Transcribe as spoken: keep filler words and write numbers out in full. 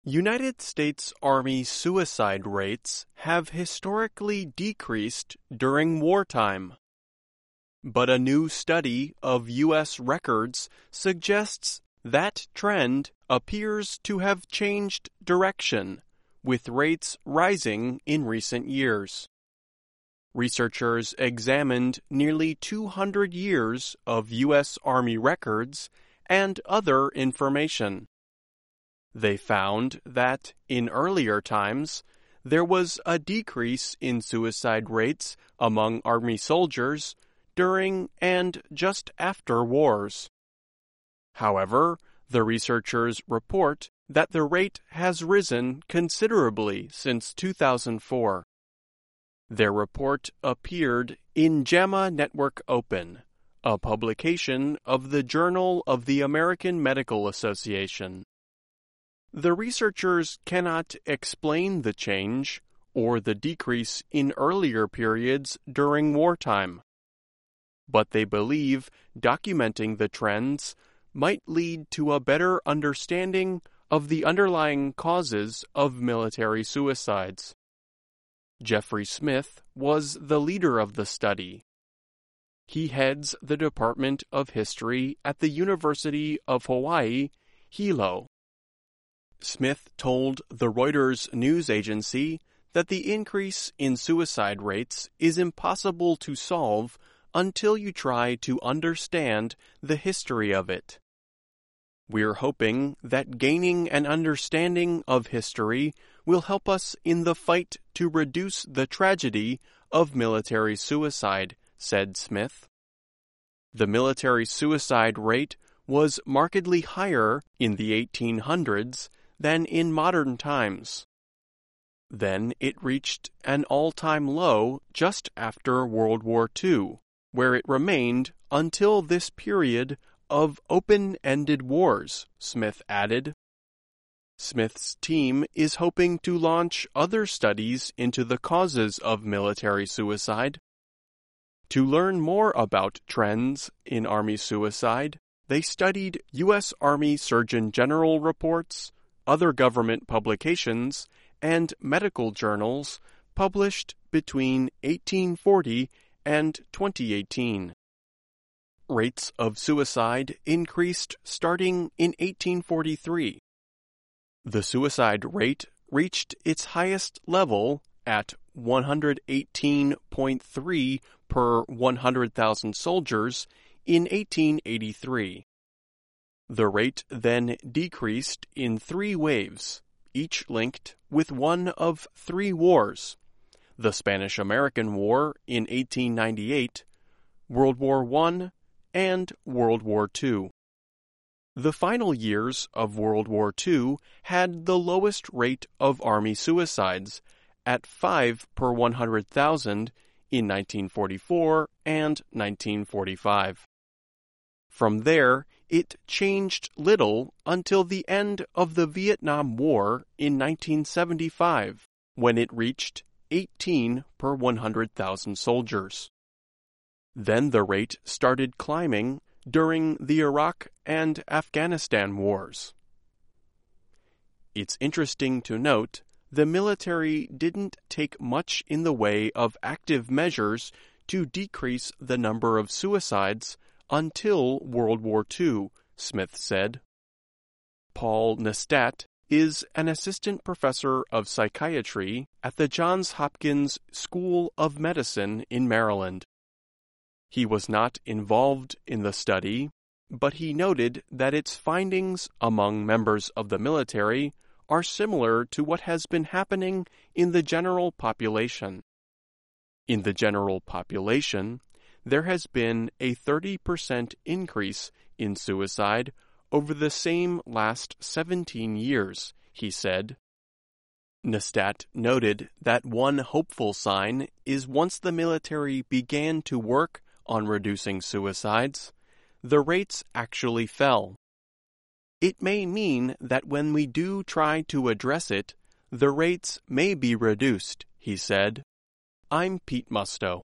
United States Army suicide rates have historically decreased during wartime. But a new study of U S records suggests that trend appears to have changed direction, with rates rising in recent years. Researchers examined nearly two hundred years of U S Army records and other information. They found that, in earlier times, there was a decrease in suicide rates among Army soldiers during and just after wars. However, the researchers report that the rate has risen considerably since two thousand four. Their report appeared in JAMA Network Open, a publication of the Journal of the American Medical Association. The researchers cannot explain the change or the decrease in earlier periods during wartime, but they believe documenting the trends might lead to a better understanding of the underlying causes of military suicides. Jeffrey Smith was the leader of the study. He heads the Department of History at the University of Hawaii, Hilo. Smith told the Reuters news agency that the increase in suicide rates is impossible to solve until you try to understand the history of it. We're hoping that gaining an understanding of history will help us in the fight to reduce the tragedy of military suicide, said Smith. The military suicide rate was markedly higher in the eighteen hundreds than in modern times. Then it reached an all-time low just after World War Two, where it remained until this period of open-ended wars, Smith added. Smith's team is hoping to launch other studies into the causes of military suicide. To learn more about trends in Army suicide, they studied U S Army Surgeon General reports, other government publications, and medical journals published between eighteen forty and twenty eighteen. Rates of suicide increased starting in eighteen forty-three. The suicide rate reached its highest level at one hundred eighteen point three per one hundred thousand soldiers in eighteen eighty-three. The rate then decreased in three waves, each linked with one of three wars: the Spanish-American War in eighteen ninety-eight, World War One, and World War Two. The final years of World War Two had the lowest rate of Army suicides, at five per one hundred thousand in nineteen forty-four and nineteen forty-five. From there, it changed little until the end of the Vietnam War in nineteen seventy-five, when it reached eighteen per one hundred thousand soldiers. Then the rate started climbing during the Iraq and Afghanistan wars. It's interesting to note the military didn't take much in the way of active measures to decrease the number of suicides until World War Two, Smith said. Paul Nestat is an assistant professor of psychiatry at the Johns Hopkins School of Medicine in Maryland. He was not involved in the study, but he noted that its findings among members of the military are similar to what has been happening in the general population. In the general population, there has been a thirty percent increase in suicide over the same last seventeen years, he said. Nestat noted that one hopeful sign is once the military began to work on reducing suicides, the rates actually fell. It may mean that when we do try to address it, the rates may be reduced, he said. I'm Pete Musto.